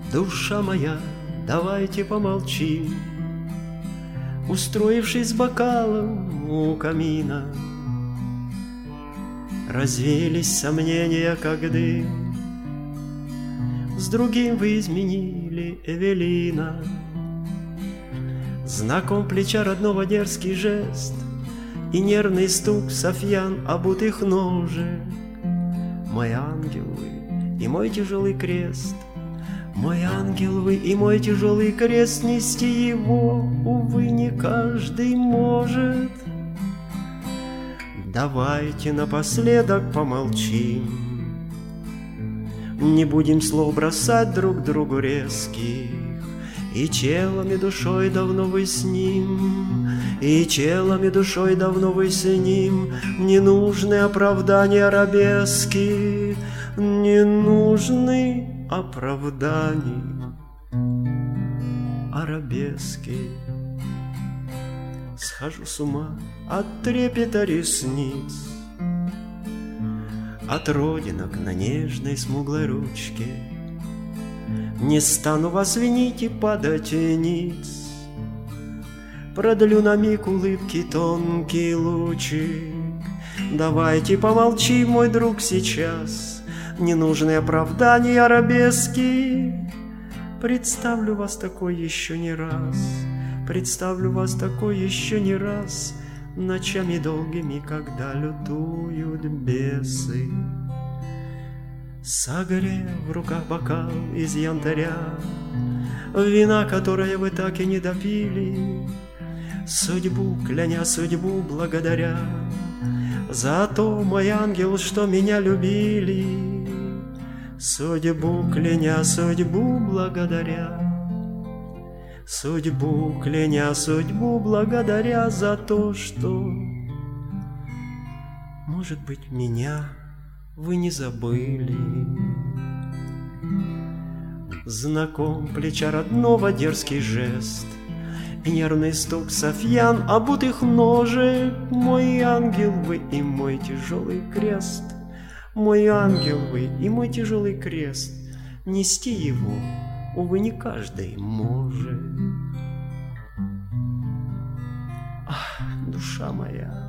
Душа моя, давайте помолчим, устроившись с бокалом у камина. Развеялись сомнения, как дым, с другим вы изменили, Эвелина. Знаком плеча родного дерзкий жест и нервный стук софьян обутых ножек. Мой ангел вы и мой тяжелый крест, мой ангел вы и мой тяжелый крест, нести его, увы, не каждый может. Давайте напоследок помолчим, не будем слов бросать друг другу резких, и телом и душой давно вы с ним, и телом и душой давно вы с ним. Не нужны оправдания арабески, не нужны оправданий арабески. Схожу с ума от трепета ресниц, от родинок на нежной смуглой ручке. Не стану вас винить и падать ниц, продлю на миг улыбки тонкий лучик. Давайте помолчим, мой друг, сейчас, не нужны оправдания арабески. Представлю вас такой еще не раз, представлю вас такой еще не раз, ночами долгими, когда лютуют бесы. Согрев в руках бокал из янтаря, вина, которое вы так и не допили, судьбу, кляня судьбу, благодаря за то, мой ангел, что меня любили. Судьбу, кляня судьбу, благодаря, судьбу, кляня судьбу, благодаря за то, что, может быть, меня вы не забыли. Знаком плеча родного дерзкий жест и нервный стук софьян обутых ножек. Мой ангел вы и мой тяжелый крест, мой ангел вы и мой тяжелый крест, нести его, увы, не каждый может. Ах, душа моя,